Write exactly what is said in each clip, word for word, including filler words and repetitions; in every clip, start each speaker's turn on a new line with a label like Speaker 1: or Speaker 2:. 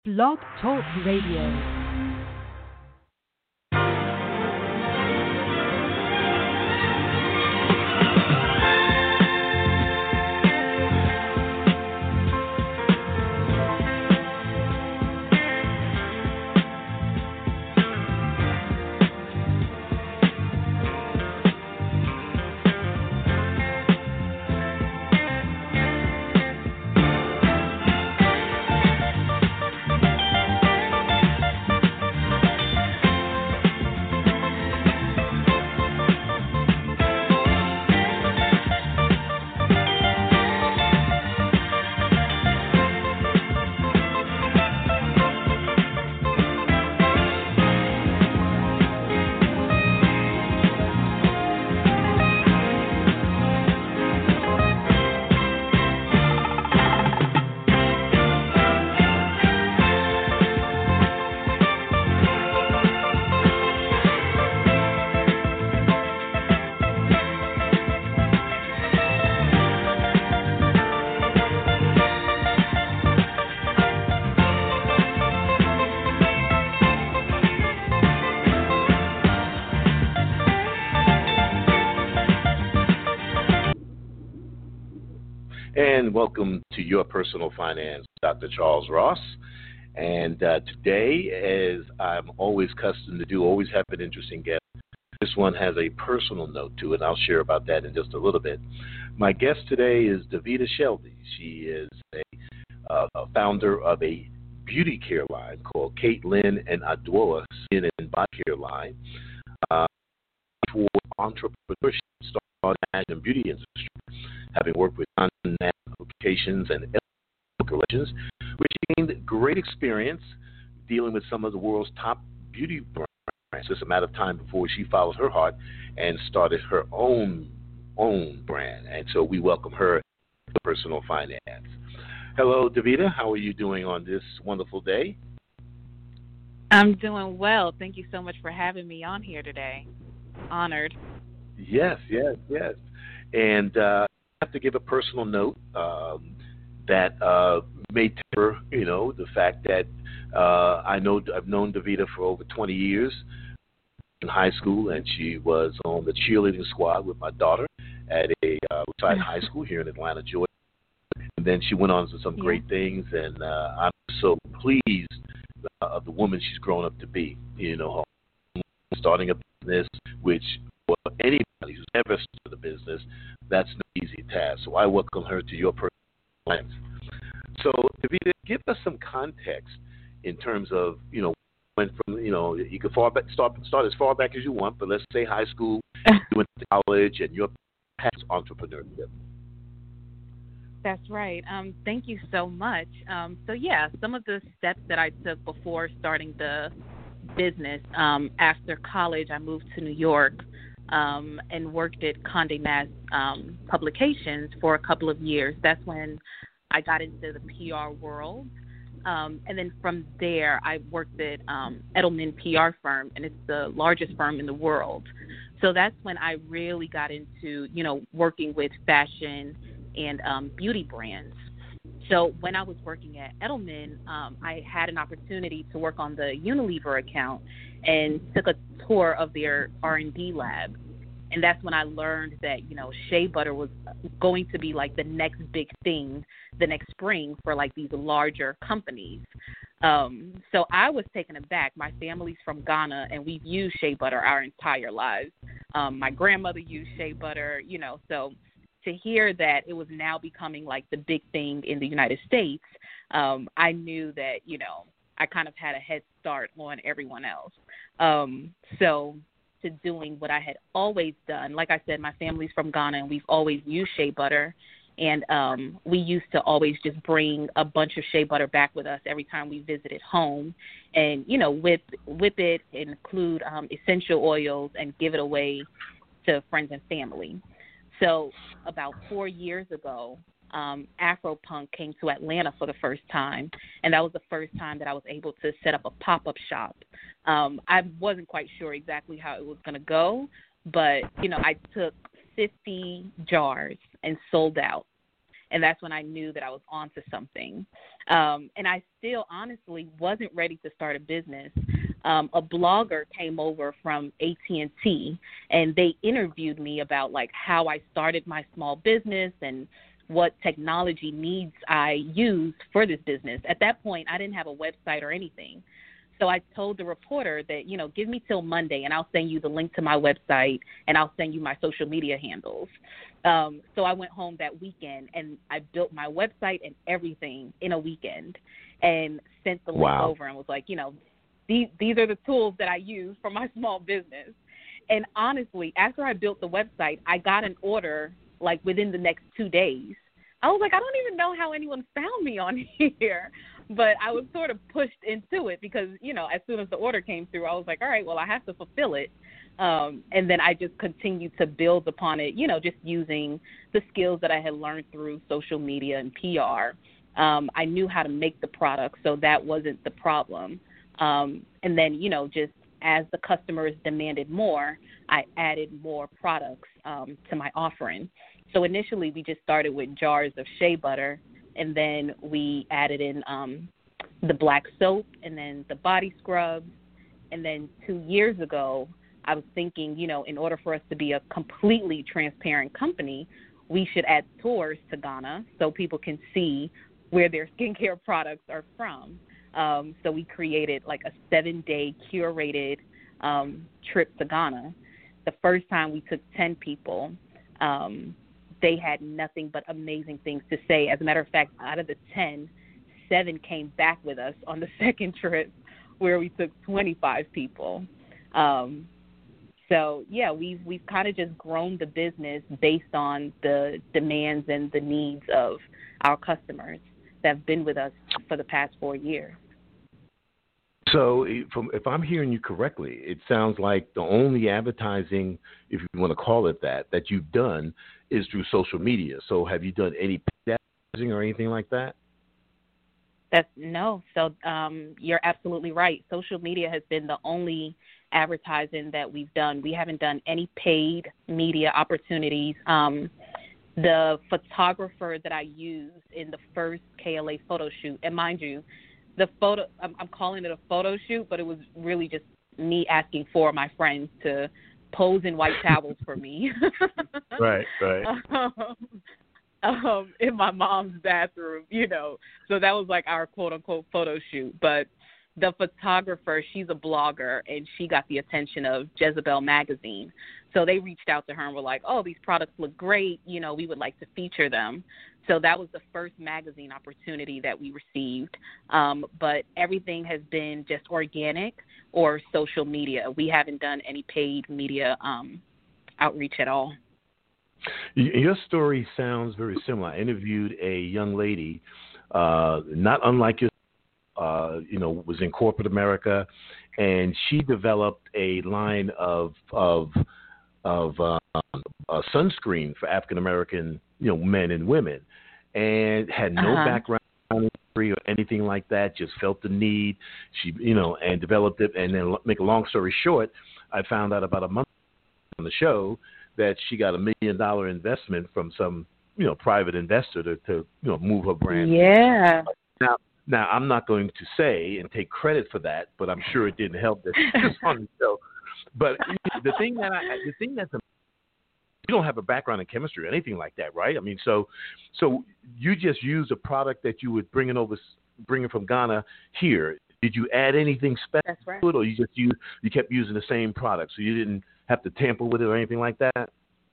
Speaker 1: Blog Talk Radio.
Speaker 2: And welcome to Your Personal Finance, Doctor Charles Ross. And uh, today, as I'm always accustomed to do, always have an interesting guest. This one has a personal note to it. I'll share about that in just a little bit. My guest today is Davita Shelby. She is a, uh, a founder of a beauty care line called Kate Lynn and Adwoa Skin and Body Care line uh, for entrepreneurship, starting in the beauty industry, having worked with content applications and relations, which gained great experience dealing with some of the world's top beauty brands. Just a matter of time before she followed her heart and started her own own brand. And so we welcome her to Personal Finance. Hello, Davita. How are you doing on this wonderful day?
Speaker 3: I'm doing well. Thank you so much for having me on here today. Honored.
Speaker 2: Yes, yes, yes. And uh, I have to give a personal note um, that uh, may temper, you know, the fact that uh, I know I've known Davita for over twenty years in high school, and she was on the cheerleading squad with my daughter at a uh, Woodside High School here in Atlanta, Georgia. And then she went on to some
Speaker 3: yeah.
Speaker 2: great things, and uh, I'm so pleased uh, of the woman she's grown up to be. You know, starting a business, which for anybody who's ever started a business, that's no easy task. So I welcome her to Your Personal Finance. So, Davita, give us some context in terms of, you know, went from, you know, you can far back, start start as far back as you want, but let's say high school, you went to college, and your past entrepreneurship.
Speaker 3: That's right. Um, thank you so much. Um, so, yeah, some of the steps that I took before starting the business, um, after college, I moved to New York um, and worked at Condé Nast um, Publications for a couple of years. That's when I got into the P R world. Um, and then from there, I worked at um, Edelman P R firm, and it's the largest firm in the world. So that's when I really got into, you know, working with fashion and um, beauty brands. So when I was working at Edelman, um, I had an opportunity to work on the Unilever account and took a tour of their R and D lab. And that's when I learned that, you know, shea butter was going to be like the next big thing the next spring for like these larger companies. Um, so I was taken aback. My family's from Ghana, and we've used shea butter our entire lives. Um, my grandmother used shea butter, you know, so to hear that it was now becoming like the big thing in the United States, um, I knew that, you know, I kind of had a head start on everyone else. Um, so to doing what I had always done, like I said, my family's from Ghana, and we've always used shea butter. And um, we used to always just bring a bunch of shea butter back with us every time we visited home and, you know, whip, whip it, include um, essential oils, and give it away to friends and family. So about four years ago, um, Afropunk came to Atlanta for the first time, and that was the first time that I was able to set up a pop-up shop. Um, I wasn't quite sure exactly how it was going to go, but, you know, I took fifty jars and sold out. And that's when I knew that I was onto something. Um, and I still honestly wasn't ready to start a business. Um, a blogger came over from A T and T, and they interviewed me about like how I started my small business and what technology needs I used for this business. At that point, I didn't have a website or anything. So I told the reporter that, you know, give me till Monday and I'll send you the link to my website and I'll send you my social media handles. Um, so I went home that weekend and I built my website and everything in a weekend and sent the link
Speaker 2: Wow.
Speaker 3: over and was like, you know, these, these are the tools that I use for my small business. And honestly, after I built the website, I got an order like within the next two days. I was like, I don't even know how anyone found me on here. But I was sort of pushed into it because, you know, as soon as the order came through, I was like, all right, well, I have to fulfill it. Um, and then I just continued to build upon it, you know, just using the skills that I had learned through social media and P R. Um, I knew how to make the product, so that wasn't the problem. Um, and then, you know, just as the customers demanded more, I added more products um, to my offering. So initially we just started with jars of shea butter, and then we added in um, the black soap and then the body scrubs. And then two years ago, I was thinking, you know, in order for us to be a completely transparent company, we should add tours to Ghana so people can see where their skincare products are from. Um, so we created like a seven-day curated um, trip to Ghana. The first time we took ten people. Um, they had nothing but amazing things to say. As a matter of fact, out of the ten, seven came back with us on the second trip where we took twenty-five people. Um, so, yeah, we've, we've kind of just grown the business based on the demands and the needs of our customers that have been with us for the past four years.
Speaker 2: So from, if I'm hearing you correctly, it sounds like the only advertising, if you want to call it that, that you've done is through social media. So have you done any paid advertising or anything like that?
Speaker 3: That's no. So um, you're absolutely right. Social media has been the only advertising that we've done. We haven't done any paid media opportunities. Um, the photographer that I used in the first K L A photo shoot, and mind you, the photo, I'm, I'm calling it a photo shoot, but it was really just me asking for my friends to pose in white towels for me.
Speaker 2: Right, right.
Speaker 3: Um, um, in my mom's bathroom, you know. So that was like our quote-unquote photo shoot. But the photographer, she's a blogger, and she got the attention of Jezebel Magazine. So they reached out to her and were like, oh, these products look great. You know, we would like to feature them. So that was the first magazine opportunity that we received. Um, but everything has been just organic or social media. We haven't done any paid media um, outreach at all.
Speaker 2: Your story sounds very similar. I interviewed a young lady, uh, not unlike your, uh, you know, was in corporate America, and she developed a line of of of uh, uh, sunscreen for African American, you know, men and women, and had no
Speaker 3: uh-huh.
Speaker 2: background or anything like that. Just felt the need. She, you know, and developed it. And then, make a long story short, I found out about a month on the show that she got a million dollar investment from some, you know, private investor to, to you know, move her brand.
Speaker 3: Yeah.
Speaker 2: Now, now I'm not going to say and take credit for that, but I'm sure it didn't help that she was on the show. But the thing that I, the thing that's, you don't have a background in chemistry or anything like that, right? I mean, so, so you just used a product that you would bring it over, bring it from Ghana here. Did you add anything special
Speaker 3: That's right.
Speaker 2: to it, or you just you you kept using the same product, so you didn't have to tamper with it or anything like that?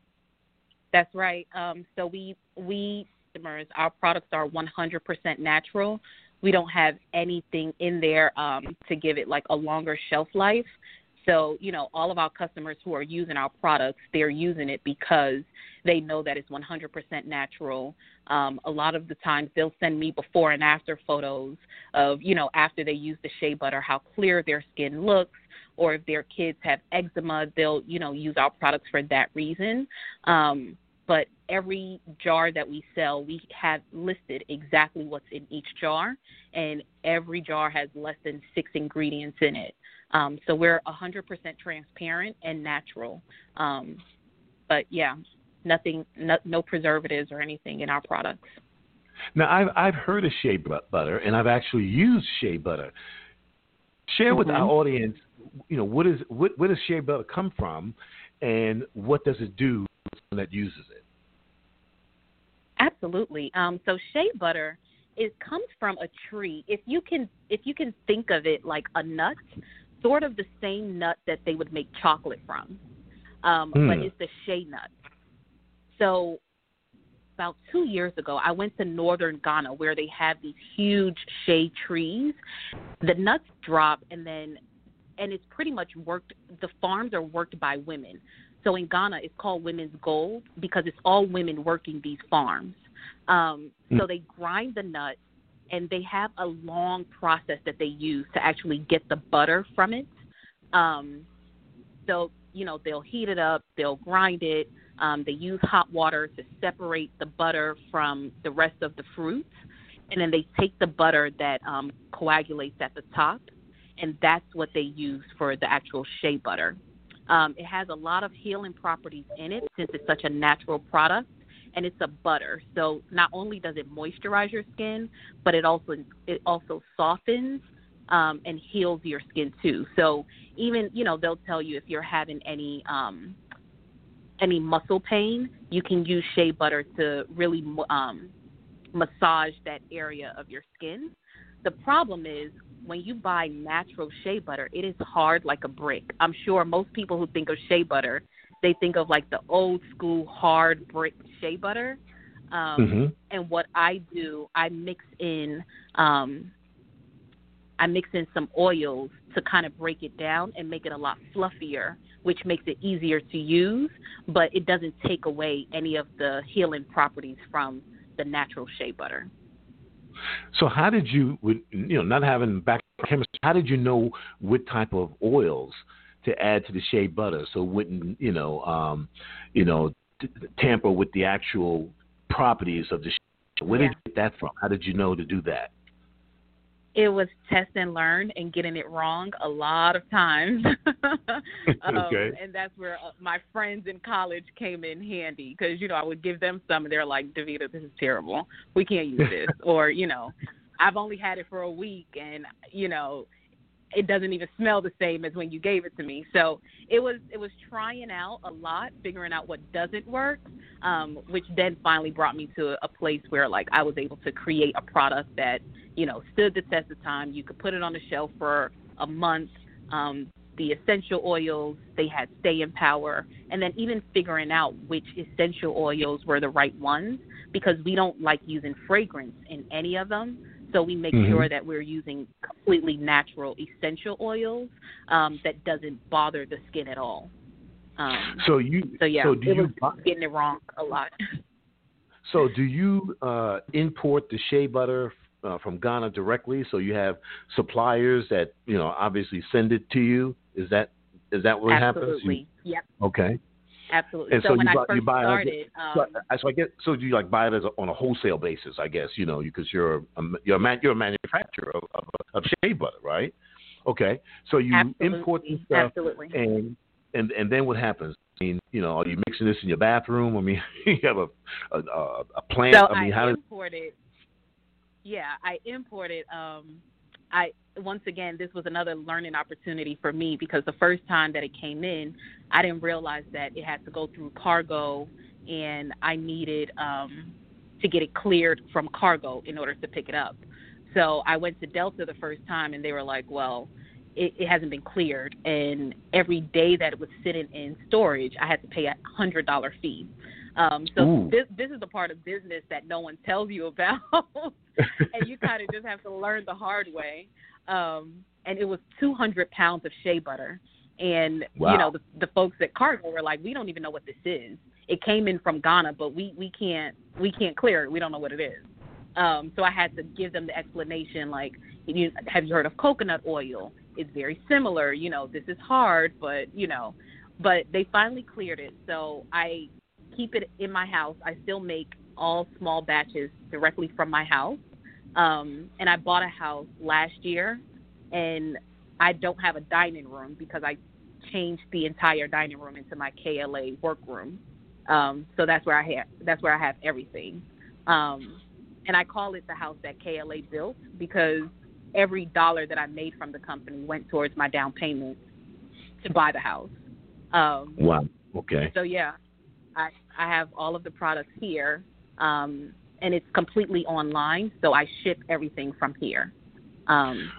Speaker 3: That's right. Um, so we we customers, our products are one hundred percent natural. We don't have anything in there um, to give it like a longer shelf life. So, you know, all of our customers who are using our products, they're using it because they know that it's one hundred percent natural. Um, a lot of the times they'll send me before and after photos of, you know, after they use the shea butter, how clear their skin looks, or if their kids have eczema, they'll, you know, use our products for that reason. Um, but every jar that we sell, we have listed exactly what's in each jar, and every jar has less than six ingredients in it. Um, so we're one hundred percent transparent and natural. Um, but, yeah, nothing, no, no preservatives or anything in our products.
Speaker 2: Now, I've I've heard of shea butter, and I've actually used shea butter. Share with
Speaker 3: Mm-hmm.
Speaker 2: our audience, you know, what is what where does shea butter come from, and what does it do to someone that uses it?
Speaker 3: Absolutely. Um, so shea butter, it comes from a tree. If you can, if you can think of it like a nut, sort of the same nut that they would make chocolate from, um,
Speaker 2: Mm.
Speaker 3: but it's the shea nut. So about two years ago, I went to northern Ghana where they have these huge shea trees. The nuts drop, and then, and it's pretty much worked. The farms are worked by women. So in Ghana, it's called women's gold because it's all women working these farms. Um, so they grind the nuts, and they have a long process that they use to actually get the butter from it. Um, so, you know, they'll heat it up, they'll grind it. Um, they use hot water to separate the butter from the rest of the fruits. And then they take the butter that um, coagulates at the top, and that's what they use for the actual shea butter. Um, it has a lot of healing properties in it since it's such a natural product, and it's a butter. So not only does it moisturize your skin, but it also it also softens um, and heals your skin too. So even, you know, they'll tell you if you're having any um, any muscle pain, you can use shea butter to really um, massage that area of your skin. The problem is when you buy natural shea butter, it is hard like a brick. I'm sure most people who think of shea butter, they think of like the old school hard brick shea butter. Um,
Speaker 2: Mm-hmm.
Speaker 3: And what I do, I mix in, um, I mix in some oils to kind of break it down and make it a lot fluffier, which makes it easier to use, but it doesn't take away any of the healing properties from the natural shea butter.
Speaker 2: So how did you, with, you know, not having back chemistry, how did you know what type of oils to add to the shea butter so it wouldn't, you know, um, you know, t- tamper with the actual properties of the shea? Where
Speaker 3: Yeah.
Speaker 2: did you get that from? How did you know to do that?
Speaker 3: It was test and learn and getting it wrong a lot of times. um,
Speaker 2: Okay.
Speaker 3: And that's where uh, my friends in college came in handy because, you know, I would give them some and they're like, Davita, this is terrible. We can't use this. Or, you know, I've only had it for a week and, you know, it doesn't even smell the same as when you gave it to me. So it was it was trying out a lot, figuring out what doesn't work, um, which then finally brought me to a place where, like, I was able to create a product that, you know, stood the test of time. You could put it on the shelf for a month. Um, the essential oils, they had staying power, and then even figuring out which essential oils were the right ones because we don't like using fragrance in any of them. So we make
Speaker 2: Mm-hmm.
Speaker 3: sure that we're using completely natural essential oils um, that doesn't bother the skin at all. Um,
Speaker 2: So you,
Speaker 3: so yeah,
Speaker 2: so do
Speaker 3: it
Speaker 2: you,
Speaker 3: was
Speaker 2: buy,
Speaker 3: getting it wrong a lot.
Speaker 2: so do you uh, import the shea butter uh, from Ghana directly? So you have suppliers that, you know, obviously send it to you. Is that is that what happens?
Speaker 3: Absolutely.
Speaker 2: You,
Speaker 3: Yep.
Speaker 2: okay.
Speaker 3: Absolutely.
Speaker 2: And
Speaker 3: So,
Speaker 2: so
Speaker 3: when
Speaker 2: you
Speaker 3: I
Speaker 2: buy,
Speaker 3: first
Speaker 2: you buy
Speaker 3: started,
Speaker 2: so,
Speaker 3: um,
Speaker 2: I, so I get so do you like buy it as a, on a wholesale basis? I guess you know because you're a, you're a man, you're a manufacturer of, of, of shea butter, right? Okay, so you
Speaker 3: absolutely,
Speaker 2: import the stuff,
Speaker 3: absolutely.
Speaker 2: and and and then what happens? I mean, you know, are you mixing this in your bathroom? I mean, you have a a, a, a plant.
Speaker 3: So
Speaker 2: I mean,
Speaker 3: I
Speaker 2: how does
Speaker 3: imported. Yeah, I imported. Um, I once again, this was another learning opportunity for me because the first time that it came in, I didn't realize that it had to go through cargo, and I needed um, to get it cleared from cargo in order to pick it up. So I went to Delta the first time, and they were like, "Well, it, it hasn't been cleared," and every day that it was sitting in storage, I had to pay a hundred dollar fee. Um, so
Speaker 2: Ooh.
Speaker 3: this this is the part of business that no one tells you about, and you kind of just have to learn the hard way. Um, and it was two hundred pounds of shea butter, and
Speaker 2: Wow.
Speaker 3: you know the, the folks at Cargo were like, "We don't even know what this is. It came in from Ghana, but we, we can't we can't clear it. We don't know what it is." Um, so I had to give them the explanation, like, you, "Have you heard of coconut oil? It's very similar. You know, this is hard, but you know." But they finally cleared it, so I keep it in my house. I still make all small batches directly from my house. Um, and I bought a house last year, and I don't have a dining room because I changed the entire dining room into my K L A workroom. Um, so that's where I have that's where I have everything. Um, and I call it the house that K L A built because every dollar that I made from the company went towards my down payment to buy the house. Um,
Speaker 2: wow. Okay.
Speaker 3: So yeah, I I have all of the products here, um, and it's completely online. So I ship everything from here. Um,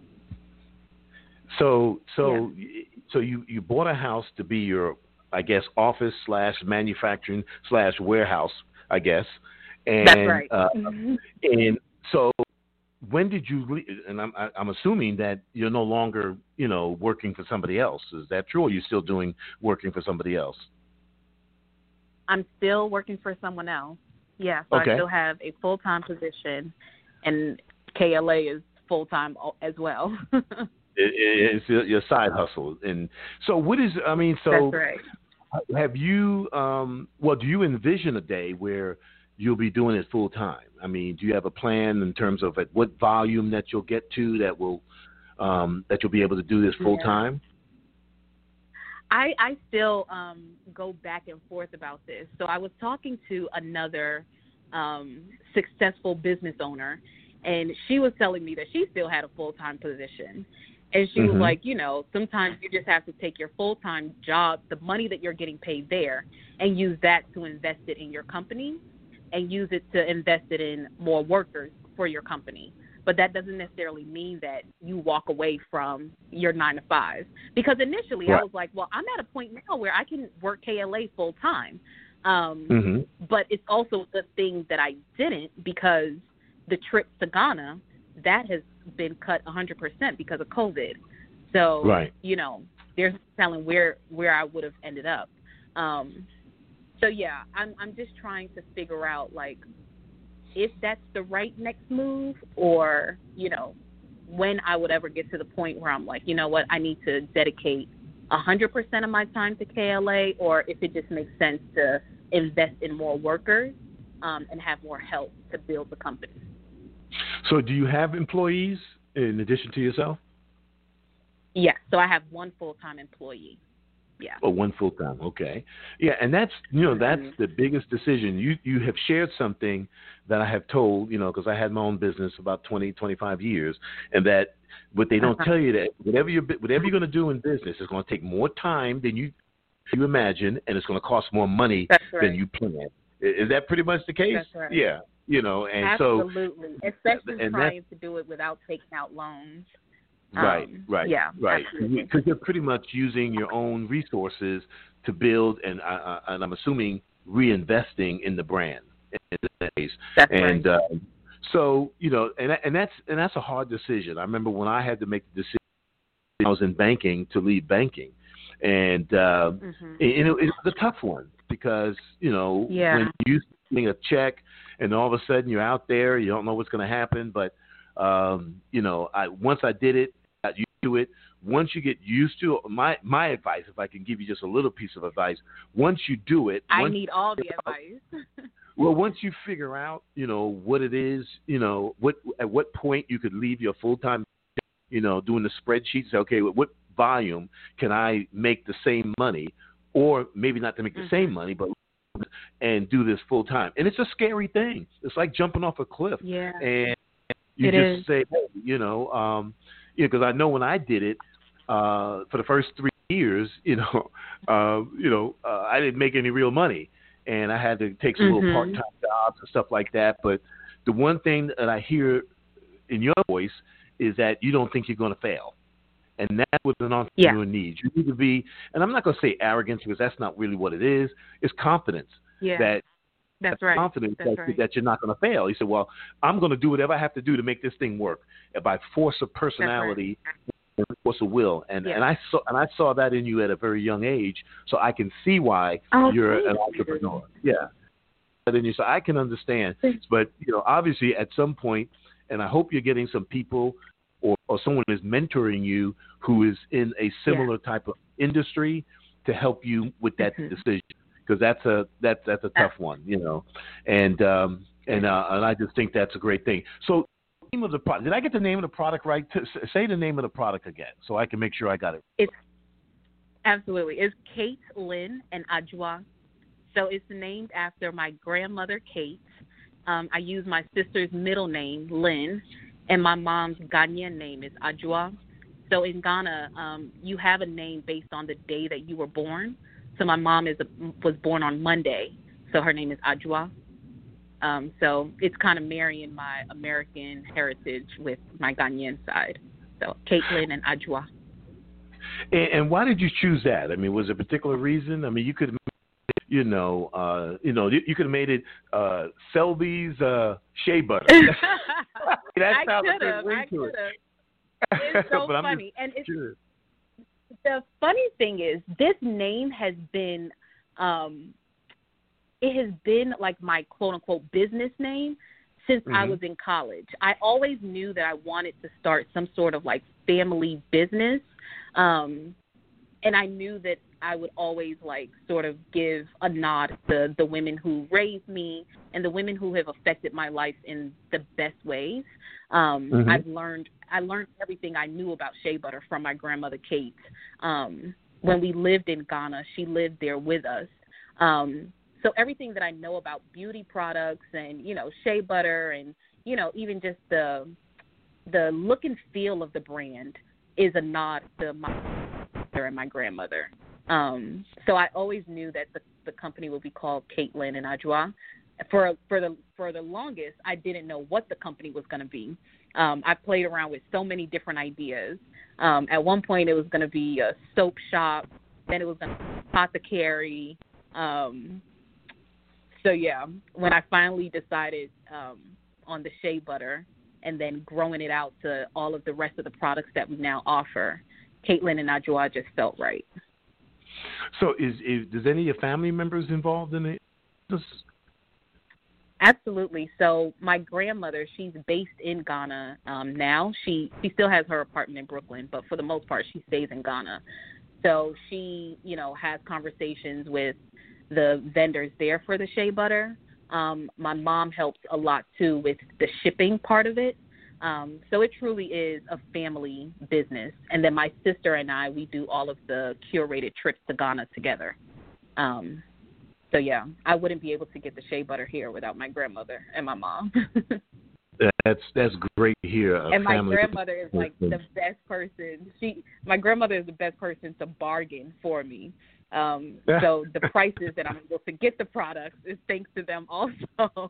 Speaker 2: so so
Speaker 3: yeah.
Speaker 2: so you, you bought a house to be your, I guess, office slash manufacturing slash warehouse, I guess. And,
Speaker 3: That's right.
Speaker 2: Uh, and so when did you leave? And I'm I'm assuming that you're no longer, you know, working for somebody else. Is that true? Or are you still doing working for somebody else?
Speaker 3: I'm still working for someone else. Yeah, so
Speaker 2: Okay.
Speaker 3: I still have a full-time position, and K L A is full-time as well.
Speaker 2: it, it, it's your side hustle. And so what is, I mean, so
Speaker 3: That's right.
Speaker 2: have you, um, well, do you envision a day where you'll be doing it full-time? I mean, do you have a plan in terms of at what volume that you'll get to that will, um, that you'll be able to do this full-time?
Speaker 3: Yeah. I, I still um, go back and forth about this. So I was talking to another um, successful business owner, and she was telling me that she still had a full-time position. And she
Speaker 2: Mm-hmm.
Speaker 3: was like, you know, sometimes you just have to take your full-time job, the money that you're getting paid there, and use that to invest it in your company and use it to invest it in more workers for your company. But that doesn't necessarily mean that you walk away from your nine to five. Because initially
Speaker 2: Right.
Speaker 3: I was like, well, I'm at a point now where I can work K L A full time. Um,
Speaker 2: Mm-hmm.
Speaker 3: But it's also the thing that I didn't, because the trip to Ghana, that has been cut one hundred percent because of COVID. So,
Speaker 2: Right.
Speaker 3: you know, there's no telling where, where I would have ended up. Um, so, yeah, I'm I'm just trying to figure out, like, if that's the right next move, or, you know, when I would ever get to the point where I'm like, you know what, I need to dedicate one hundred percent of my time to K L A, or if it just makes sense to invest in more workers um, and have more help to build the company.
Speaker 2: So do you have employees in addition to yourself?
Speaker 3: Yeah, so I have one full-time employee. Yeah.
Speaker 2: Oh, one full time. Okay. Yeah, and that's, you know, that's
Speaker 3: Mm-hmm.
Speaker 2: the biggest decision. You you have shared something that I have told, you know, because I had my own business about twenty, twenty-five years, and that what they don't
Speaker 3: Uh-huh.
Speaker 2: tell you that whatever you whatever you're going to do in business is going to take more time than you you imagine, and it's going to cost more money
Speaker 3: That's right.
Speaker 2: than you planned. Is that pretty much the case?
Speaker 3: That's right.
Speaker 2: Yeah. You know, and
Speaker 3: Absolutely.
Speaker 2: so
Speaker 3: Especially
Speaker 2: and
Speaker 3: trying to do it without taking out loans.
Speaker 2: Right,
Speaker 3: Um,
Speaker 2: right,
Speaker 3: yeah,
Speaker 2: right.
Speaker 3: absolutely.
Speaker 2: Because you're pretty much using your own resources to build, and uh, and I'm assuming reinvesting in the brand. In this case.
Speaker 3: That's
Speaker 2: and
Speaker 3: right.
Speaker 2: uh, so you know, and and that's and that's a hard decision. I remember when I had to make the decision, I was in banking to leave banking, and uh,
Speaker 3: Mm-hmm.
Speaker 2: and it, it was a tough one because you know
Speaker 3: Yeah.
Speaker 2: when you getting a check and all of a sudden you're out there, you don't know what's going to happen, but um, you know, I once I did it, got used to it. Once you get used to it, my my advice, if I can give you just a little piece of advice, once you do it,
Speaker 3: I
Speaker 2: once,
Speaker 3: need all the advice.
Speaker 2: well, once you figure out, you know, what it is, you know, what at what point you could leave your full time, you know, doing the spreadsheets. Say, okay, what volume can I make the same money, or maybe not to make the
Speaker 3: Mm-hmm.
Speaker 2: same money, but and do this full time. And it's a scary thing. It's like jumping off a cliff.
Speaker 3: Yeah.
Speaker 2: And you
Speaker 3: It
Speaker 2: just
Speaker 3: is.
Speaker 2: say, hey, you know, um, you know, because I know when I did it uh, for the first three years, you know, uh, you know, uh, I didn't make any real money, and I had to take some
Speaker 3: Mm-hmm.
Speaker 2: little part-time jobs and stuff like that. But the one thing that I hear in your voice is that you don't think you're going to fail, and that's what an entrepreneur
Speaker 3: Yeah.
Speaker 2: needs. You need to be, and I'm not going to say arrogance because that's not really what it is. It's confidence.
Speaker 3: Yeah.
Speaker 2: That
Speaker 3: That's right.
Speaker 2: confidence
Speaker 3: That's
Speaker 2: that,
Speaker 3: right.
Speaker 2: that you're not going to fail. He said, well, I'm going to do whatever I have to do to make this thing work by force of personality and force of will. And
Speaker 3: Yeah.
Speaker 2: and I saw and I saw that in you at a very young age, so I can see why
Speaker 3: Oh,
Speaker 2: you're
Speaker 3: thank
Speaker 2: an
Speaker 3: you.
Speaker 2: entrepreneur. Yeah. But then you so I can understand. But you know, obviously at some point, and I hope you're getting some people or, or someone is mentoring you who is in a similar type of industry to help you with that
Speaker 3: Mhm.
Speaker 2: decision. Because that's a that's that's a tough one, you know, and um, and uh, and I just think that's a great thing. So, name of the product. Did I get the name of the product right? T- say the name of the product again, so I can make sure I got it.
Speaker 3: It's absolutely. It's Kate Lynn and Ajwa. So it's named after my grandmother Kate. Um, I use my sister's middle name, Lynn, and my mom's Ghanaian name is Ajua. So in Ghana, um, you have a name based on the day that you were born. So my mom is a, was born on Monday, so her name is Ajua. Um, so it's kind of marrying my American heritage with my Ghanaian side. So Caitlin and Ajua.
Speaker 2: And, and why did you choose that? I mean, was there a particular reason? I mean, you could, you know, uh, you know, you, you could have made it uh, Selby's uh, Shea Butter. That
Speaker 3: I
Speaker 2: sounds
Speaker 3: could
Speaker 2: a
Speaker 3: have.
Speaker 2: good
Speaker 3: I
Speaker 2: ring to
Speaker 3: could
Speaker 2: it.
Speaker 3: have. It's so funny, and it's, the funny thing is, this name has been, um, it has been like my quote unquote business name since mm-hmm. I was in college. I always knew that I wanted to start some sort of like family business, um, and I knew that I would always like sort of give a nod to the women who raised me and the women who have affected my life in the best ways. Um, mm-hmm. I've learned, I learned everything I knew about shea butter from my grandmother, Kate. Um, when we lived in Ghana, she lived there with us. Um, so everything that I know about beauty products and, you know, shea butter and, you know, even just the, the look and feel of the brand is a nod to my mother and my grandmother. Um, so I always knew that the, the company would be called Caitlin and Ajua. For for the for the longest, I didn't know what the company was going to be. Um, I played around with so many different ideas. Um, at one point, it was going to be a soap shop. Then it was going to be apothecary. Um, so yeah, when I finally decided um, on the shea butter and then growing it out to all of the rest of the products that we now offer, Caitlin and Ajua just felt right.
Speaker 2: So, is, is does any of your family members involved in it?
Speaker 3: Absolutely. So my grandmother, she's based in Ghana um, now. She she still has her apartment in Brooklyn, but for the most part, she stays in Ghana. So she, you know, has conversations with the vendors there for the shea butter. Um, my mom helps a lot, too, with the shipping part of it. Um, so it truly is a family business. And then my sister and I, we do all of the curated trips to Ghana together. Um So, yeah, I wouldn't be able to get the shea butter here without my grandmother and my mom.
Speaker 2: that's that's great to hear.
Speaker 3: And my grandmother is, like, the best person. She, My grandmother is the best person to bargain for me. Um, so the prices that I'm able to get the products is thanks to them also.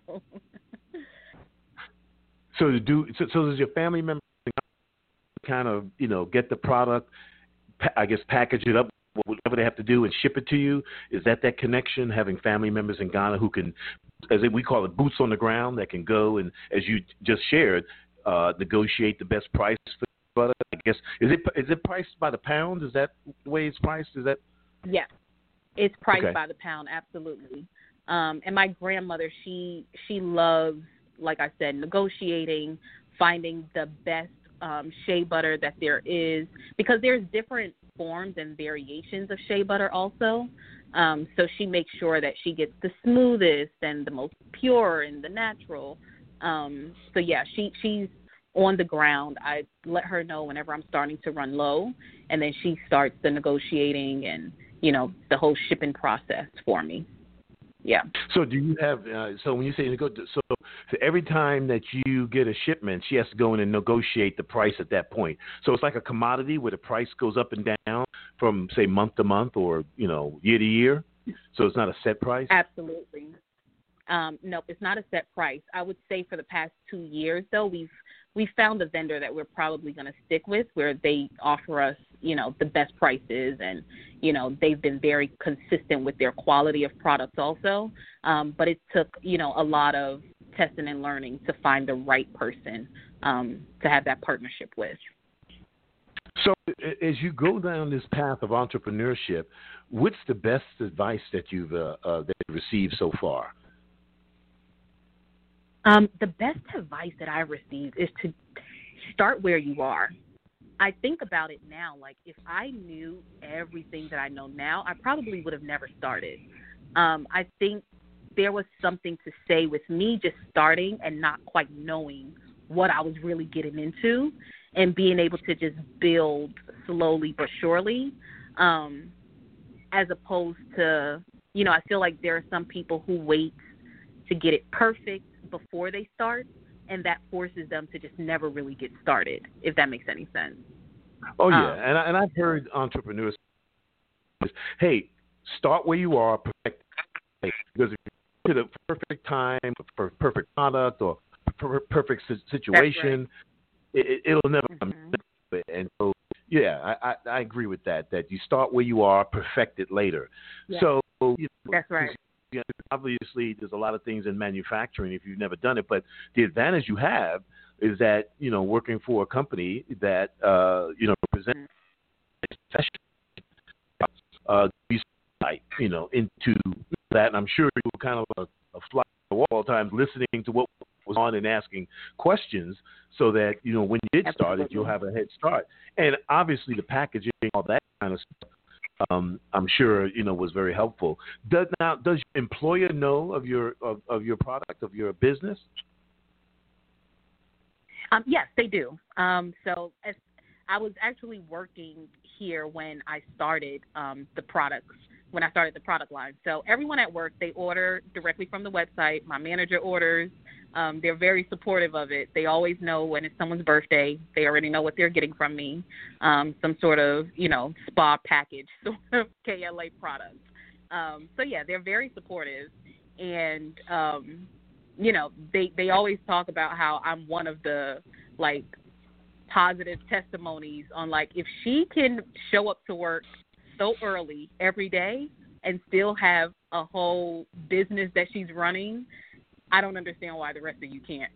Speaker 2: So, do, so, so does your family member kind of, you know, get the product, I guess, package it up, whatever they have to do, and ship it to you? Is that that connection, having family members in Ghana who can, as we call it, boots on the ground, that can go and, as you just shared, uh, negotiate the best price for the butter? I guess, is it is it priced by the pound? Is that the way it's priced? Is that?
Speaker 3: Yes, it's priced
Speaker 2: okay.
Speaker 3: by the pound, absolutely. Um, and my grandmother, she she loves, like I said, negotiating, finding the best um, shea butter that there is, because there's different forms and variations of shea butter also. Um, so she makes sure that she gets the smoothest and the most pure and the natural. Um, so, yeah, she she's on the ground. I let her know whenever I'm starting to run low, and then she starts the negotiating and, you know, the whole shipping process for me. Yeah.
Speaker 2: So do you have, uh, so when you say, so, so every time that you get a shipment, she has to go in and negotiate the price at that point. So it's like a commodity where the price goes up and down from, say, month to month or, you know, year to year. So it's not a set price?
Speaker 3: Absolutely. Um, nope, it's not a set price. I would say for the past two years, though, we've we found a vendor that we're probably going to stick with, where they offer us, you know, the best prices, and, you know, they've been very consistent with their quality of products also. Um, but it took, you know, a lot of testing and learning to find the right person um, to have that partnership with.
Speaker 2: So as you go down this path of entrepreneurship, what's the best advice that you've uh, uh, that you've received so far?
Speaker 3: Um, the best advice that I've received is to start where you are. I think about it now, like if I knew everything that I know now, I probably would have never started. Um, I think there was something to say with me just starting and not quite knowing what I was really getting into, and being able to just build slowly but surely, um, as opposed to, you know, I feel like there are some people who wait to get it perfect before they start, and that forces them to just never really get started, if that makes any sense.
Speaker 2: Oh, yeah.
Speaker 3: Um,
Speaker 2: and, I, and I've heard entrepreneurs say, hey, start where you are, perfect. Because if you get a perfect time, for perfect product, or per- perfect situation, right. it, it'll never come. Mm-hmm. And so, yeah, I, I, I agree with that, that you start where you are, perfect it later. Yeah. So, you know,
Speaker 3: that's right.
Speaker 2: You know, obviously, there's a lot of things in manufacturing if you've never done it, but the advantage you have is that, you know, working for a company that, uh, you know, represents uh, you know, into that. And I'm sure you were kind of a, a fly on the wall all the time listening to what was on and asking questions so that, you know, when you get started, you'll have a head start. And obviously the packaging, all that kind of stuff, um, I'm sure, you know, was very helpful. Does, now, does your employer know of your of, of your product, of your business?
Speaker 3: Um, yes, they do. Um, so as I was actually working here when I started um, the products, when I started the product line. So everyone at work, they order directly from the website. My manager orders. Um, they're very supportive of it. They always know when it's someone's birthday. They already know what they're getting from me, um, some sort of, you know, spa package sort of K L A product. Um, so, yeah, they're very supportive. And, um, you know, they, they always talk about how I'm one of the, like, positive testimonies on, like, if she can show up to work so early every day and still have a whole business that she's running, I don't understand why the rest of you can't.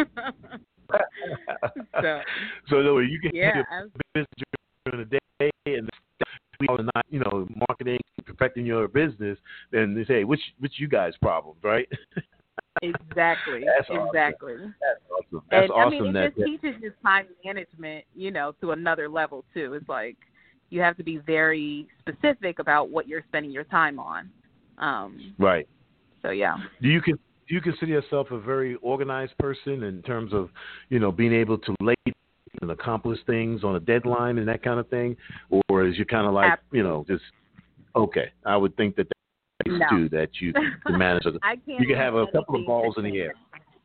Speaker 3: so,
Speaker 2: so no, you can
Speaker 3: yeah,
Speaker 2: have your business during the day and the night, you know, marketing, perfecting your business, then they say, which which you guys' problems, right?
Speaker 3: Exactly.
Speaker 2: That's
Speaker 3: exactly.
Speaker 2: Awesome. That's awesome. That's
Speaker 3: and,
Speaker 2: awesome.
Speaker 3: I mean, it
Speaker 2: that,
Speaker 3: just that, teaches you time management, you know, to another level, too. It's like you have to be very specific about what you're spending your time on. Um,
Speaker 2: right.
Speaker 3: So, yeah.
Speaker 2: Do you can do you consider yourself a very organized person in terms of, you know, being able to lay and accomplish things on a deadline and that kind of thing? Or is you kind of like, Absolutely. you know, just, okay, I would think that that's
Speaker 3: no.
Speaker 2: too, that you can manage.
Speaker 3: I can't
Speaker 2: you can have a couple of balls in the air.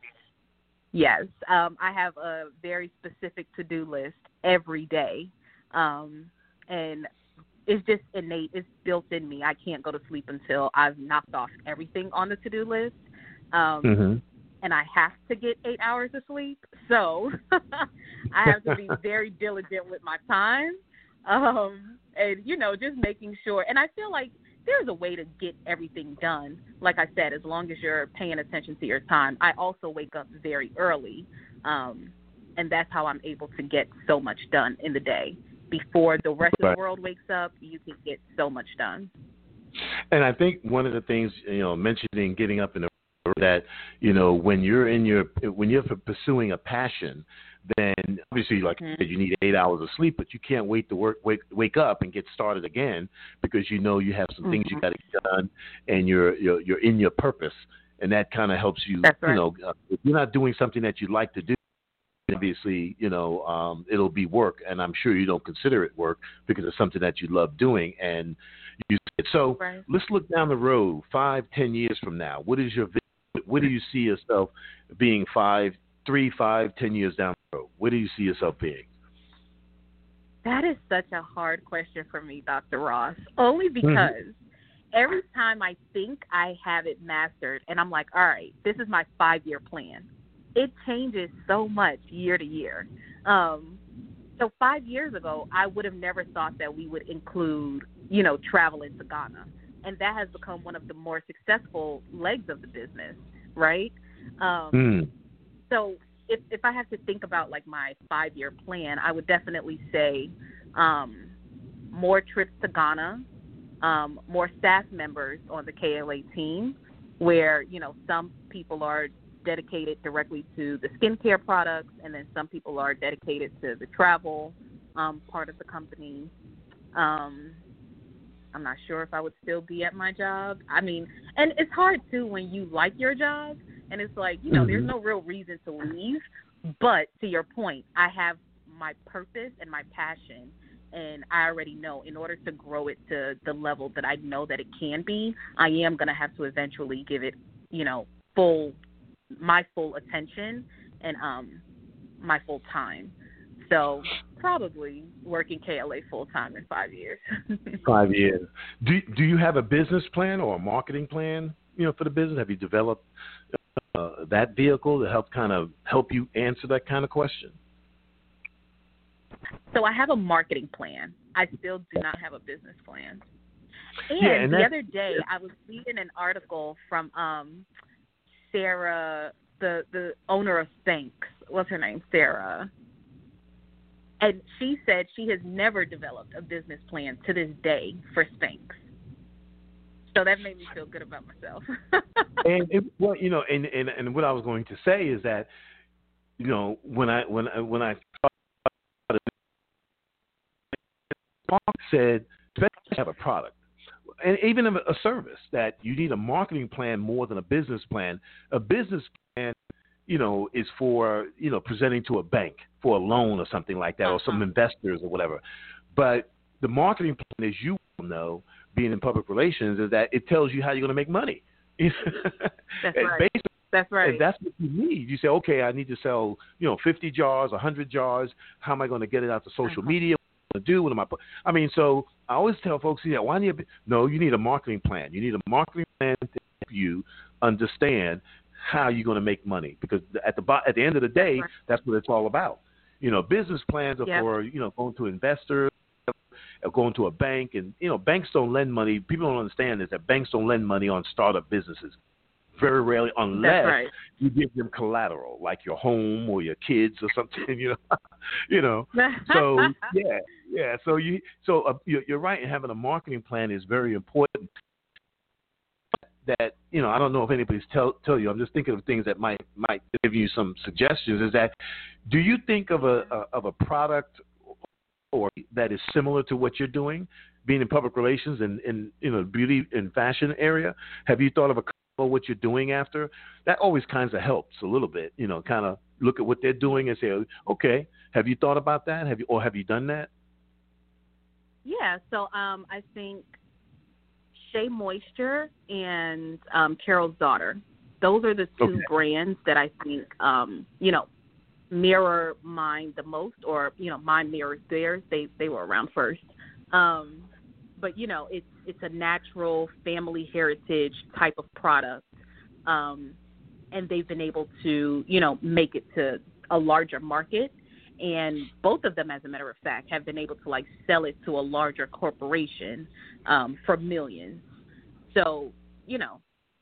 Speaker 3: Yes. Um, I have a very specific to-do list every day. Um, and it's just innate. It's built in me. I can't go to sleep until I've knocked off everything on the to-do list. Um, mm-hmm. And I have to get eight hours of sleep. So I have to be very diligent with my time. Um, and, you know, just making sure. And I feel like there's a way to get everything done. Like I said, as long as you're paying attention to your time. I also wake up very early. Um, and that's how I'm able to get so much done in the day. Before the rest right. of the world wakes up, you can get so much done.
Speaker 2: And I think one of the things, you know, mentioning getting up in the that, you know, when you're in your, when you're pursuing a passion, then obviously, like mm-hmm. you said, you need eight hours of sleep, but you can't wait to work, wake, wake up and get started again because you know you have some mm-hmm. things you got to get done, and you're you're, you're in your purpose, and that kind of helps you.
Speaker 3: That's right.
Speaker 2: You know, uh, if you're not doing something that you like to do, obviously, you know, um, it'll be work, and I'm sure you don't consider it work because it's something that you love doing, and you. So
Speaker 3: right.
Speaker 2: let's look down the road, five, ten years from now. What is your vision? Where do you see yourself being five, three, five, ten years down the road? Where do you see yourself being?
Speaker 3: That is such a hard question for me, Doctor Ross, only because mm-hmm. every time I think I have it mastered and I'm like, all right, this is my five-year plan, it changes so much year to year. Um, so five years ago, I would have never thought that we would include, you know, travel into Ghana. And that has become one of the more successful legs of the business, right? Um, mm. So if if I have to think about, like, my five-year plan, I would definitely say um, more trips to Ghana, um, more staff members on the K L A team where, you know, some people are dedicated directly to the skincare products and then some people are dedicated to the travel um, part of the company. Um I'm not sure if I would still be at my job. I mean, and it's hard, too, when you like your job. And it's like, you know, mm-hmm. there's no real reason to leave. But to your point, I have my purpose and my passion. And I already know in order to grow it to the level that I know that it can be, I am going to have to eventually give it, you know, full my full attention and um, my full time. So probably working K L A full time in five years.
Speaker 2: Five years. Do Do you have a business plan or a marketing plan, you know, for the business? Have you developed uh, that vehicle to help kind of help you answer that kind of question?
Speaker 3: So I have a marketing plan. I still do not have a business plan. And,
Speaker 2: yeah, and
Speaker 3: the other day I was reading an article from um, Sarah, the the owner of Spanx. What's her name? Sarah. And she said she has never developed a business plan to this day for Spanx. So that made me feel good about myself.
Speaker 2: and it, well, you know, and, and and what I was going to say is that, you know, when I when I, when I said have a product and even a, a service that you need a marketing plan more than a business plan. A business plan, you know, is for, you know, presenting to a bank for a loan or something like that, uh-huh. or some investors or whatever. But the marketing plan, as you know, being in public relations, is that it tells you how you're going to make money.
Speaker 3: That's right. That's right.
Speaker 2: And that's what you need. You say, okay, I need to sell, you know, fifty jars, one hundred jars. How am I going to get it out to social uh-huh. media? What am I going to do? What am I? I mean, so I always tell folks, yeah, why do you? No, you need a marketing plan. You need a marketing plan to help you understand how you're going to make money, because at the at the end of the day, right. that's what it's all about. You know, business plans are yep. for, you know, going to investors, or going to a bank, and, you know, banks don't lend money. People don't understand this, that banks don't lend money on startup businesses. Very rarely, unless
Speaker 3: right.
Speaker 2: you give them collateral, like your home or your kids or something. You know, you know. So yeah, yeah. So you, so uh, you're, you're right. And having a marketing plan is very important. That, you know, I don't know if anybody's tell tell you. I'm just thinking of things that might might give you some suggestions. Is that, do you think of a, a of a product or that is similar to what you're doing, being in public relations and in, you know, beauty and fashion area? Have you thought of a couple what you're doing after? That always kind of helps a little bit. You know, kind of look at what they're doing and say, okay, have you thought about that? Have you or have you done that?
Speaker 3: Yeah. So um, I think Shea Moisture and um, Carol's Daughter. Those are the two okay. brands that I think, um, you know, mirror mine the most, or, you know, mine mirrors theirs. They they were around first. Um, but, you know, it's it's a natural family heritage type of product. Um, and they've been able to, you know, make it to a larger market. And both of them, as a matter of fact, have been able to, like, sell it to a larger corporation um, for millions. So, you know,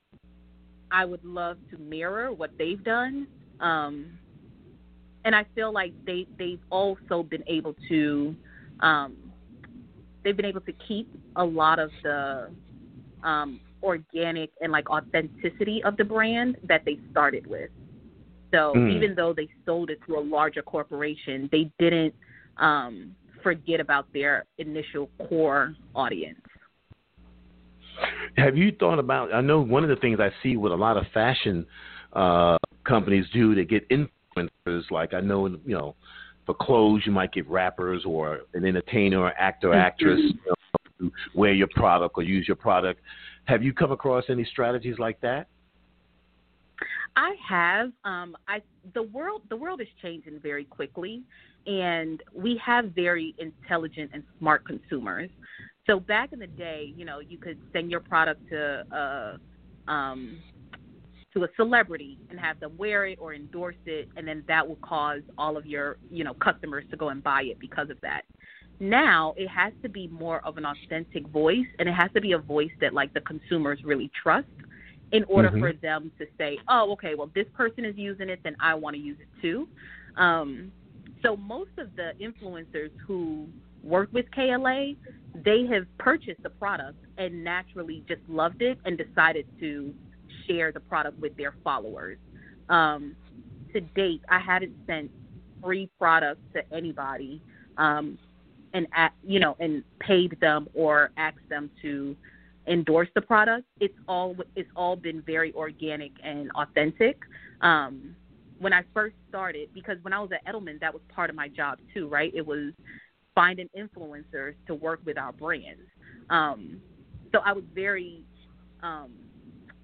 Speaker 3: I would love to mirror what they've done. Um, and I feel like they, they've also been able to, um, they've been able to keep a lot of the um, organic and, like, authenticity of the brand that they started with. So mm. even though they sold it to a larger corporation, they didn't um, forget about their initial core audience.
Speaker 2: Have you thought about, I know one of the things I see what a lot of fashion uh, companies do to get influencers, like I know, you know, for clothes you might get rappers or an entertainer or actor or actress, you know, to wear your product or use your product. Have you come across any strategies like that?
Speaker 3: I have. Um, I the world the world is changing very quickly, and we have very intelligent and smart consumers. So back in the day, you know, you could send your product to a um, to a celebrity and have them wear it or endorse it, and then that will cause all of your, you know, customers to go and buy it because of that. Now it has to be more of an authentic voice, and it has to be a voice that, like, the consumers really trust, in order mm-hmm. for them to say, oh, okay, well, this person is using it, then I want to use it too. Um, so most of the influencers who work with K L A, they have purchased the product and naturally just loved it and decided to share the product with their followers. Um, to date, I haven't sent free products to anybody um, and, you know, and paid them or asked them to endorse the product. It's all it's all been very organic and authentic. Um, when I first started, because when I was at Edelman, that was part of my job too, right? It was finding influencers to work with our brands. Um, so I was very um,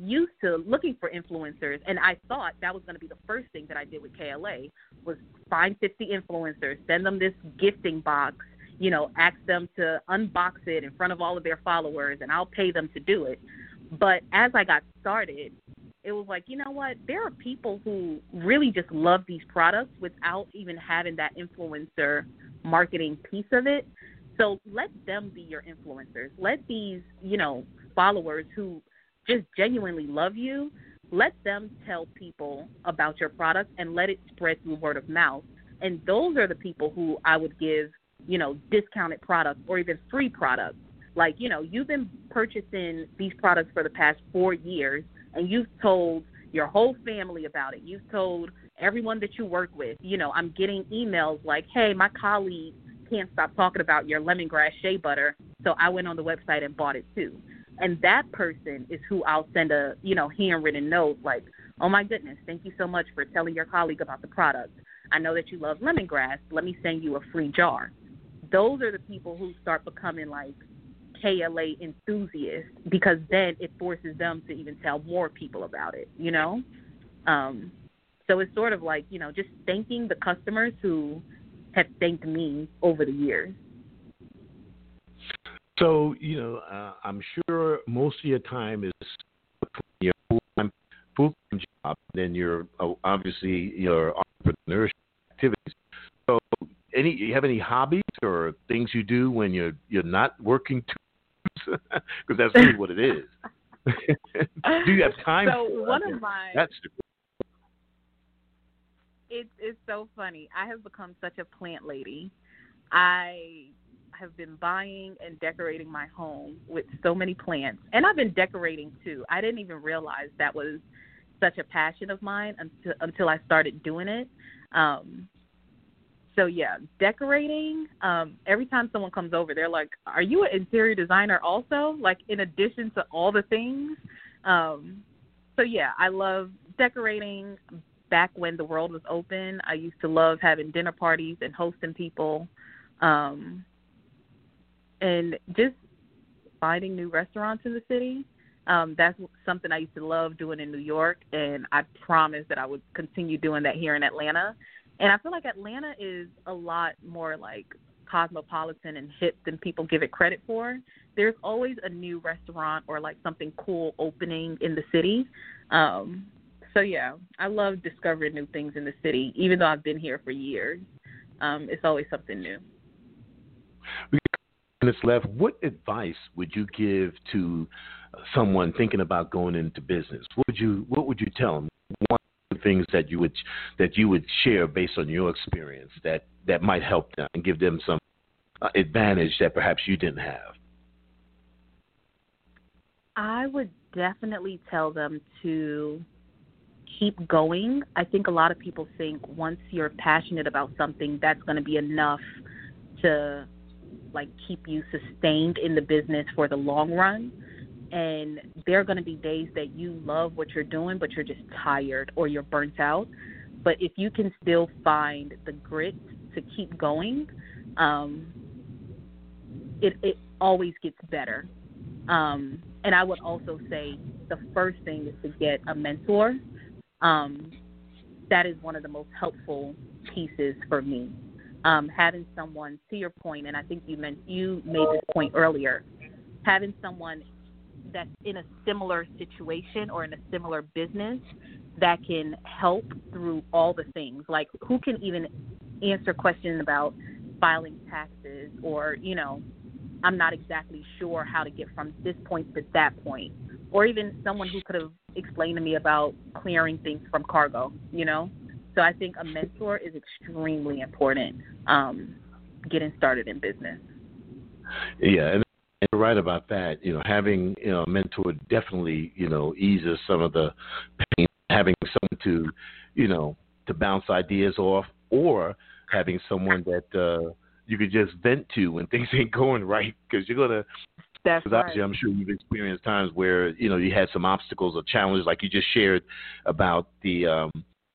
Speaker 3: used to looking for influencers, and I thought that was going to be the first thing that I did with K L A was find fifty influencers, send them this gifting box, you know, ask them to unbox it in front of all of their followers, and I'll pay them to do it. But as I got started, it was like, you know what, there are people who really just love these products without even having that influencer marketing piece of it. So let them be your influencers. Let these, you know, followers who just genuinely love you, let them tell people about your product and let it spread through word of mouth. And those are the people who I would give, you know, discounted products or even free products. Like, you know, you've been purchasing these products for the past four years and you've told your whole family about it. You've told everyone that you work with. You know, I'm getting emails like, hey, my colleague can't stop talking about your lemongrass shea butter, so I went on the website and bought it too. And that person is who I'll send a, you know, handwritten note like, oh, my goodness, thank you so much for telling your colleague about the product. I know that you love lemongrass. Let me send you a free jar. Those are the people who start becoming like K L A enthusiasts, because then it forces them to even tell more people about it, you know? Um, so it's sort of like, you know, just thanking the customers who have thanked me over the years.
Speaker 2: So, you know, uh, I'm sure most of your time is your full-time, full-time job, then your uh, obviously your entrepreneurship activities. So, any you have any hobbies or things you do when you're you're not working too? Because that's really what it is. Do you have time?
Speaker 3: So
Speaker 2: for
Speaker 3: one
Speaker 2: it?
Speaker 3: of my
Speaker 2: that's
Speaker 3: it's it's so funny. I have become such a plant lady. I have been buying and decorating my home with so many plants, and I've been decorating too. I didn't even realize that was such a passion of mine until until I started doing it. Um, So, yeah, decorating, um, every time someone comes over, they're like, are you an interior designer also? Like, in addition to all the things? Um, so, yeah, I love decorating. Back when the world was open, I used to love having dinner parties and hosting people, um, and just finding new restaurants in the city. Um, that's something I used to love doing in New York, and I promised that I would continue doing that here in Atlanta. And I feel like Atlanta is a lot more like cosmopolitan and hip than people give it credit for. There's always a new restaurant or like something cool opening in the city. Um, so, yeah, I love discovering new things in the city, even though I've been here for years. Um, it's always something new.
Speaker 2: We got minutes left. What advice would you give to someone thinking about going into business? What would you What would you tell them? One things that you would that you would share based on your experience that, that might help them and give them some uh, advantage that perhaps you didn't have?
Speaker 3: I would definitely tell them to keep going. I think a lot of people think once you're passionate about something, that's going to be enough to like keep you sustained in the business for the long run. And there are going to be days that you love what you're doing, but you're just tired or you're burnt out. But if you can still find the grit to keep going, um, it, it always gets better. Um, and I would also say the first thing is to get a mentor. Um, that is one of the most helpful pieces for me. Um, having someone, to your point, and I think you meant you made this point earlier, having someone that's in a similar situation or in a similar business that can help through all the things. Like, who can even answer questions about filing taxes or, you know, I'm not exactly sure how to get from this point to that point. Or even someone who could have explained to me about clearing things from cargo, you know. So I think a mentor is extremely important um, getting started in business.
Speaker 2: Yeah, and you're right about that. You know, having you know a mentor definitely you know eases some of the pain. Having someone to you know to bounce ideas off, or having someone that uh, you could just vent to when things ain't going right, because you're gonna.
Speaker 3: That's right.
Speaker 2: Obviously, I'm sure you've experienced times where you know you had some obstacles or challenges, like you just shared about the. Um,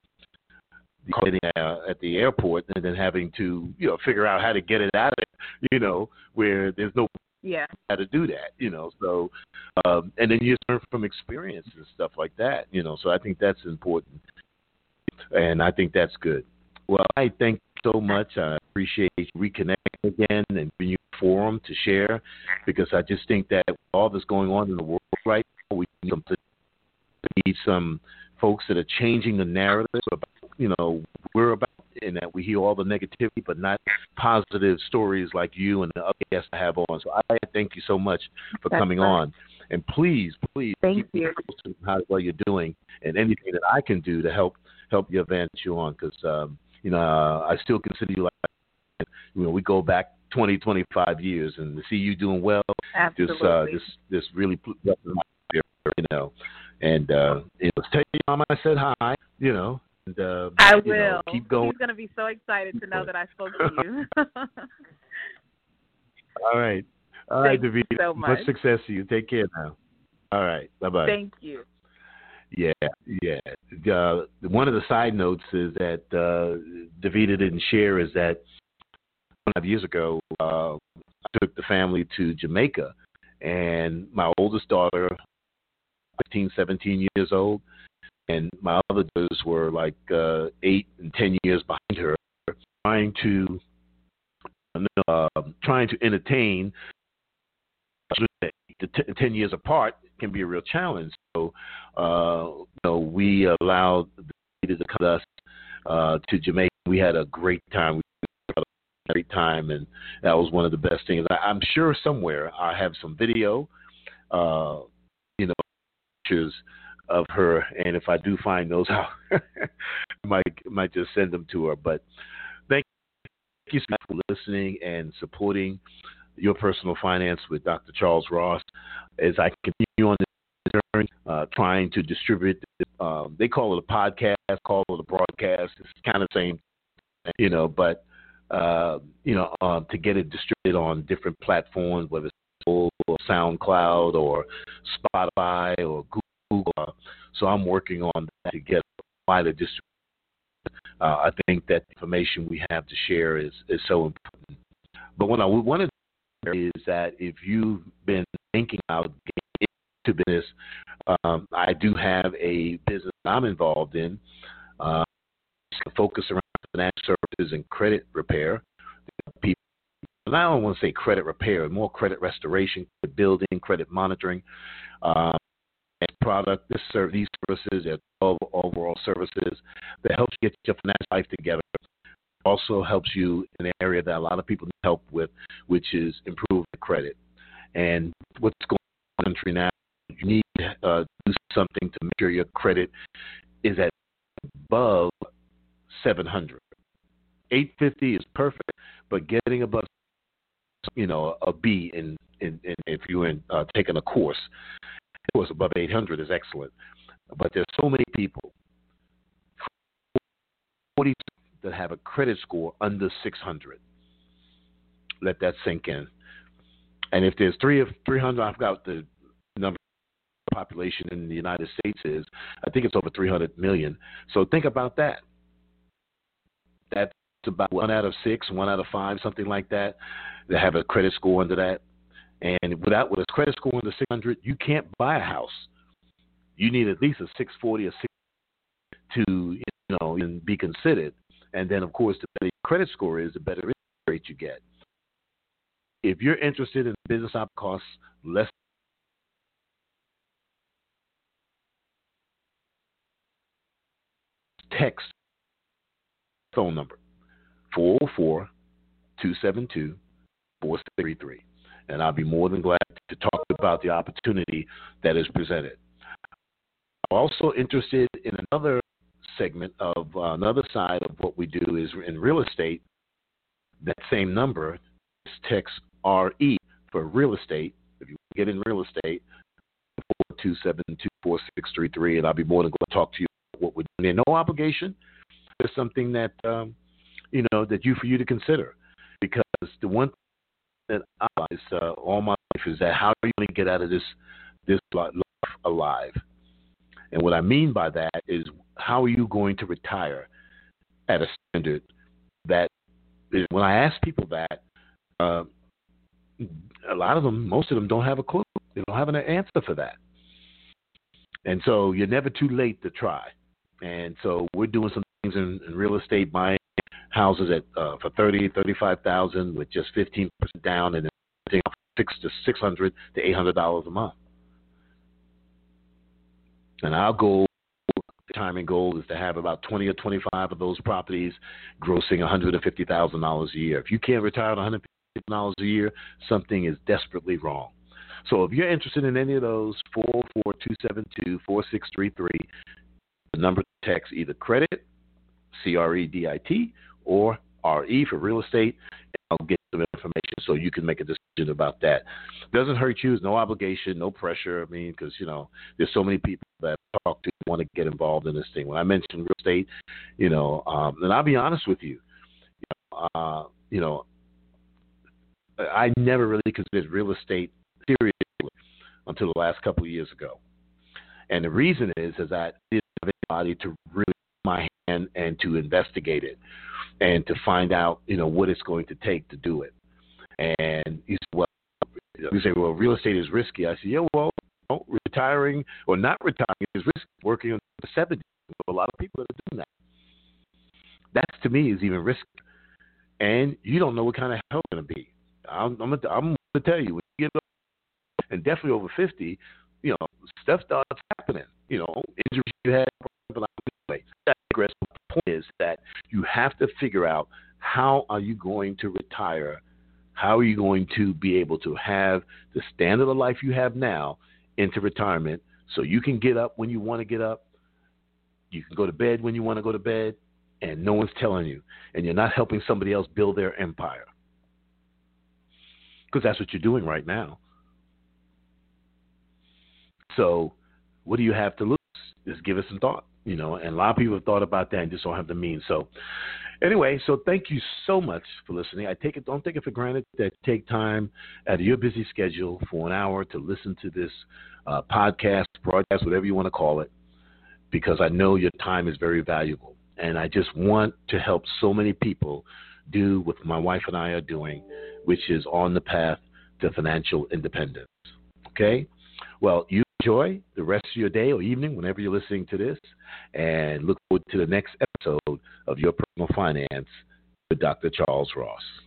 Speaker 2: Uh, at the airport, and then having to, you know, figure out how to get it out of it, you know, where there's no
Speaker 3: Yeah.
Speaker 2: how to do that, you know. So, um, and then you learn from experience and stuff like that, you know. So I think that's important, and I think that's good. Well, I thank you so much. I appreciate you reconnecting again and being you a forum to share, because I just think that with all that's going on in the world right now, we need some, we need some folks that are changing the narrative about, you know, we're about, and that we hear all the negativity, but not positive stories like you and the other guests I have on. So I thank you so much for
Speaker 3: That's
Speaker 2: coming
Speaker 3: right.
Speaker 2: on. And please, please
Speaker 3: Thank
Speaker 2: keep me
Speaker 3: you.
Speaker 2: posted on how well you're doing and anything that I can do to help help you advance you on. Because um, you know, uh, I still consider you like, you know, we go back twenty, twenty-five years, and to see you doing well,
Speaker 3: Absolutely.
Speaker 2: just uh, just just really put that in my spirit, you know. And uh, you know, tell your mom I said hi, you know. And, uh,
Speaker 3: I
Speaker 2: you
Speaker 3: will.
Speaker 2: know, keep going.
Speaker 3: He's going to be so excited to know that I spoke to you.
Speaker 2: All right. All right,
Speaker 3: Thank you
Speaker 2: David.
Speaker 3: so much.
Speaker 2: Much success to you. Take care now. All right. Bye-bye.
Speaker 3: Thank you.
Speaker 2: Yeah, yeah. Uh, one of the side notes is that uh, Davida didn't share is that five years ago, uh, I took the family to Jamaica, and my oldest daughter, fifteen, seventeen years old, and my other daughters were like uh, eight and ten years behind her, trying to uh, trying to entertain. The t- ten years apart can be a real challenge. So, uh, you know, we allowed the leaders to come to us uh, to Jamaica. We had a great time. We had a great time, and that was one of the best things. I, I'm sure somewhere I have some video, uh, you know, pictures of her, and if I do find those out, I might might just send them to her. But thank you so much for listening and supporting Your Personal Finance with Doctor Charles Ross as I continue on this journey, uh, trying to distribute. Um, they call it a podcast, call it a broadcast. It's kind of the same, you know, but, uh, you know, uh, to get it distributed on different platforms, whether it's Google or SoundCloud or Spotify or Google. So I'm working on that to get wider distribution. Uh, I think that the information we have to share is, is so important. But what I want to is that if you've been thinking about getting into business, um, I do have a business I'm involved in, uh, focus around financial services and credit repair. People, and I don't want to say credit repair, more credit restoration, credit building, credit monitoring. Um, and product, this serve, these services, are twelve overall services that helps you get your financial life together. Also helps you in an area that a lot of people need help with, which is improve credit. And what's going on in the country now, you need to uh, do something to make sure your credit is at above seven hundred. eight fifty is perfect, but getting above, you know, a B in, in, in if you're in, uh, taking a course, of course above eight hundred is excellent. But there's so many people, forty that have a credit score under six hundred. Let that sink in. And if there's three of three hundred, I forgot the number of population in the United States is. I think it's over three hundred million. So think about that. That's about one out of six, one out of five, something like that, that have a credit score under that. And without with a credit score under six hundred, you can't buy a house. You need at least a six forty or six to, you know, even be considered. And then, of course, the better your credit score is, the better interest rate you get. If you're interested in business op costs less, text phone number four oh four, two seven two, four six three three. And I'll be more than glad to talk about the opportunity that is presented. I'm also interested in another segment of uh, another side of what we do is in real estate. That same number is text R E for real estate. If you get in real estate, four two seven two, four six three three, and I'll be more than glad to talk to you about what we're doing. No obligation. It's something that um, you know that you for you to consider, because the one thing that I realize uh, all my life is that how are you going to get out of this this life alive? And what I mean by that is, how are you going to retire at a standard that is, when I ask people that, uh, a lot of them, most of them don't have a clue. They don't have an answer for that. And so you're never too late to try. And so we're doing some things in, in real estate, buying houses at uh, for thirty, thirty-five thousand with just fifteen percent down, and then six to six hundred to eight hundred dollars a month. And our goal, retirement goal, is to have about twenty or twenty-five of those properties grossing one hundred fifty thousand dollars a year. If you can't retire at one hundred fifty thousand dollars a year, something is desperately wrong. So if you're interested in any of those, four four two seven two, four six three three, the number to text either credit, C R E D I T, or R E for real estate, and I'll get some information so you can make a decision about that. Doesn't hurt you. There's no obligation, no pressure. I mean, because, you know, there's so many people that I talk to want to get involved in this thing. When I mention real estate, you know, um, and I'll be honest with you, you know, uh, you know, I never really considered real estate seriously until the last couple of years ago. And the reason is, is that I didn't have anybody to really put my hand and to investigate it and to find out, you know, what it's going to take to do it. And you say, well, you say, well, real estate is risky. I say, yeah, well, you know, retiring or not retiring is risky. Working on the seventies, a lot of people that are doing that. That to me is even riskier. And you don't know what kind of help it's going to be. I'm, I'm going to tell you, when you get over, and definitely over fifty, you know, stuff starts happening. You know, injuries you had. But anyway, that digress. The point is that you have to figure out, how are you going to retire? How are you going to be able to have the standard of life you have now into retirement, so you can get up when you want to get up, you can go to bed when you want to go to bed, and no one's telling you, and you're not helping somebody else build their empire. Because that's what you're doing right now. So what do you have to lose? Just give it some thought, you know, and a lot of people have thought about that and just don't have the means. So anyway, so thank you so much for listening. I take it, don't take it for granted that you take time out of your busy schedule for an hour to listen to this uh, podcast, broadcast, whatever you want to call it, because I know your time is very valuable. And I just want to help so many people do what my wife and I are doing, which is on the path to financial independence. Okay? Well, you enjoy the rest of your day or evening whenever you're listening to this, and look forward to the next episode of Your Personal Finance with Doctor Charles Ross.